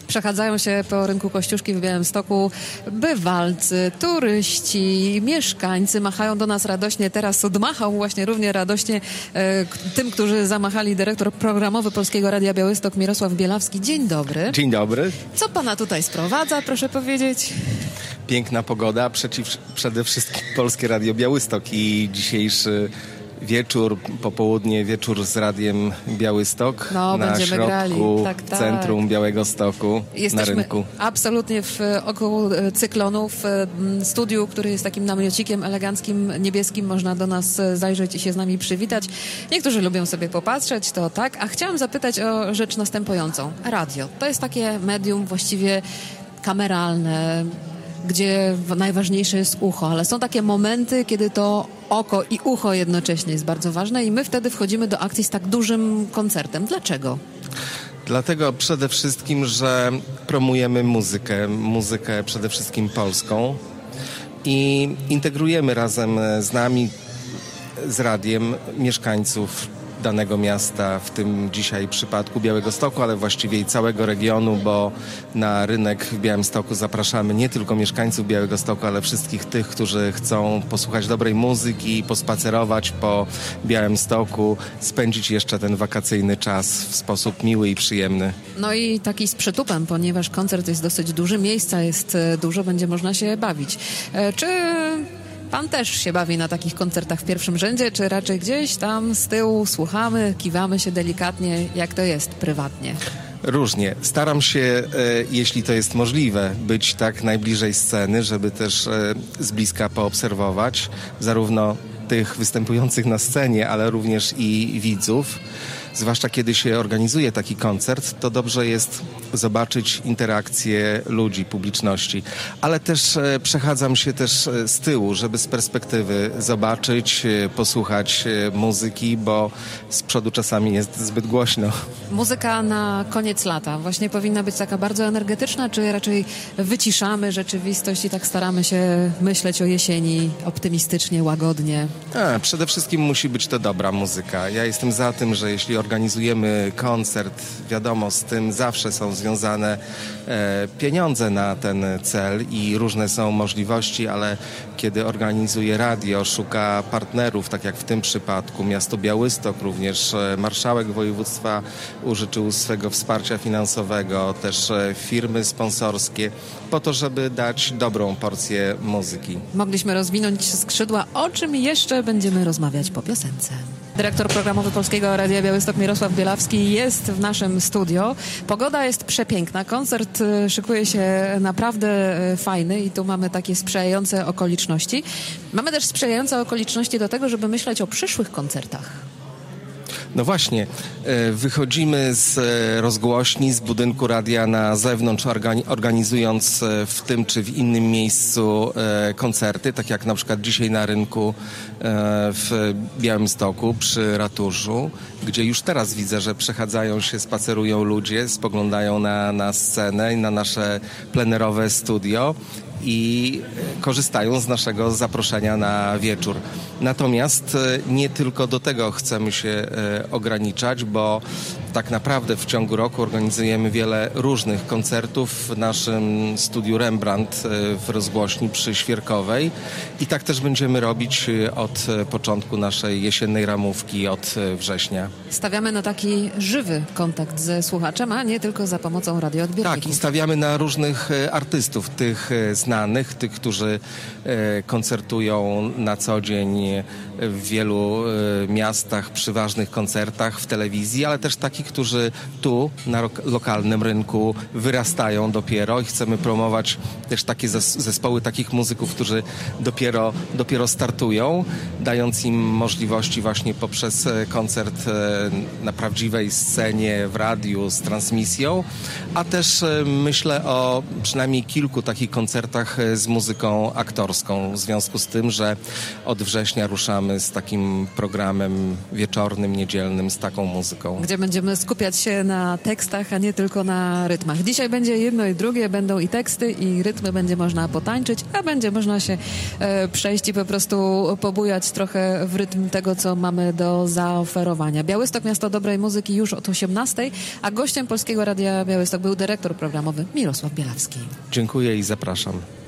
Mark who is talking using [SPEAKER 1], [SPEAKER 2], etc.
[SPEAKER 1] Przechadzają się po rynku Kościuszki w Białymstoku bywalcy, turyści, mieszkańcy. Machają do nas radośnie. Teraz odmachał właśnie równie radośnie tym, którzy zamachali dyrektor programowy Polskiego Radia Białystok Mirosław Bielawski. Dzień dobry.
[SPEAKER 2] Dzień dobry.
[SPEAKER 1] Co pana tutaj sprowadza, proszę powiedzieć?
[SPEAKER 2] Piękna pogoda, przede wszystkim Polskie Radio Białystok i dzisiejszy wieczór, popołudnie, wieczór z Radiem Białystok na środku
[SPEAKER 1] grali. Tak.
[SPEAKER 2] centrum Białegostoku.
[SPEAKER 1] Jesteśmy
[SPEAKER 2] na rynku.
[SPEAKER 1] Absolutnie około cyklonu, w studiu, który jest takim namiocikiem eleganckim, niebieskim. Można do nas zajrzeć i się z nami przywitać. Niektórzy lubią sobie popatrzeć, to tak. A chciałam zapytać o rzecz następującą. Radio. To jest takie medium właściwie kameralne, gdzie najważniejsze jest ucho, ale są takie momenty, kiedy to oko i ucho jednocześnie jest bardzo ważne i my wtedy wchodzimy do akcji z tak dużym koncertem. Dlaczego?
[SPEAKER 2] Dlatego przede wszystkim, że promujemy muzykę przede wszystkim polską i integrujemy razem z nami, z radiem, mieszkańców danego miasta, w tym dzisiaj przypadku Białegostoku, ale właściwie i całego regionu, bo na rynek w Białymstoku zapraszamy nie tylko mieszkańców Białegostoku, ale wszystkich tych, którzy chcą posłuchać dobrej muzyki, pospacerować po Białymstoku, spędzić jeszcze ten wakacyjny czas w sposób miły i przyjemny.
[SPEAKER 1] No i taki z przytupem, ponieważ koncert jest dosyć duży, miejsca jest dużo, będzie można się bawić. Czy pan też się bawi na takich koncertach w pierwszym rzędzie, czy raczej gdzieś tam z tyłu słuchamy, kiwamy się delikatnie, jak to jest prywatnie?
[SPEAKER 2] Różnie. Staram się, jeśli to jest możliwe, być tak najbliżej sceny, żeby też z bliska poobserwować zarówno tych występujących na scenie, ale również i widzów. Zwłaszcza kiedy się organizuje taki koncert, to dobrze jest zobaczyć interakcję ludzi, publiczności. Ale też przechadzam się też z tyłu, żeby z perspektywy zobaczyć, posłuchać muzyki, bo z przodu czasami jest zbyt głośno.
[SPEAKER 1] Muzyka na koniec lata właśnie powinna być taka bardzo energetyczna, czy raczej wyciszamy rzeczywistość i tak staramy się myśleć o jesieni optymistycznie, łagodnie?
[SPEAKER 2] Przede wszystkim musi być to dobra muzyka. Ja jestem za tym, że jeśli organizujemy koncert, wiadomo, z tym zawsze są związane pieniądze na ten cel i różne są możliwości, ale kiedy organizuje radio, szuka partnerów, tak jak w tym przypadku miasto Białystok, również marszałek województwa użyczył swego wsparcia finansowego, też firmy sponsorskie, po to, żeby dać dobrą porcję muzyki.
[SPEAKER 1] Mogliśmy rozwinąć skrzydła, o czym jeszcze będziemy rozmawiać po piosence. Dyrektor programowy Polskiego Radia Białystok Mirosław Bielawski jest w naszym studio. Pogoda jest przepiękna, koncert szykuje się naprawdę fajny i tu mamy takie sprzyjające okoliczności. Mamy też sprzyjające okoliczności do tego, żeby myśleć o przyszłych koncertach.
[SPEAKER 2] No właśnie, wychodzimy z rozgłośni, z budynku radia na zewnątrz, organizując w tym czy w innym miejscu koncerty, tak jak na przykład dzisiaj na rynku w Białymstoku przy ratuszu, gdzie już teraz widzę, że przechadzają się, spacerują ludzie, spoglądają na scenę i na nasze plenerowe studio i korzystają z naszego zaproszenia na wieczór. Natomiast nie tylko do tego chcemy się ograniczać, bo tak naprawdę w ciągu roku organizujemy wiele różnych koncertów w naszym studiu Rembrandt w rozgłośni przy Świerkowej i tak też będziemy robić od początku naszej jesiennej ramówki, od września.
[SPEAKER 1] Stawiamy na taki żywy kontakt ze słuchaczem, a nie tylko za pomocą radioodbiorników.
[SPEAKER 2] Tak, i stawiamy na różnych artystów, tych znanych, tych, którzy koncertują na co dzień w wielu miastach, przy ważnych koncertach, w telewizji, ale też takich, którzy tu na lokalnym rynku wyrastają dopiero i chcemy promować też takie zespoły takich muzyków, którzy dopiero startują, dając im możliwości właśnie poprzez koncert na prawdziwej scenie, w radiu, z transmisją, a też myślę o przynajmniej kilku takich koncertach z muzyką aktorską, w związku z tym, że od września września ruszamy z takim programem wieczornym, niedzielnym, z taką muzyką.
[SPEAKER 1] Gdzie będziemy skupiać się na tekstach, a nie tylko na rytmach. Dzisiaj będzie jedno i drugie, będą i teksty, i rytmy, będzie można potańczyć, a będzie można się przejść i po prostu pobujać trochę w rytm tego, co mamy do zaoferowania. Białystok, miasto dobrej muzyki już od 18:00, a gościem Polskiego Radia Białystok był dyrektor programowy Mirosław Bielawski.
[SPEAKER 2] Dziękuję i zapraszam.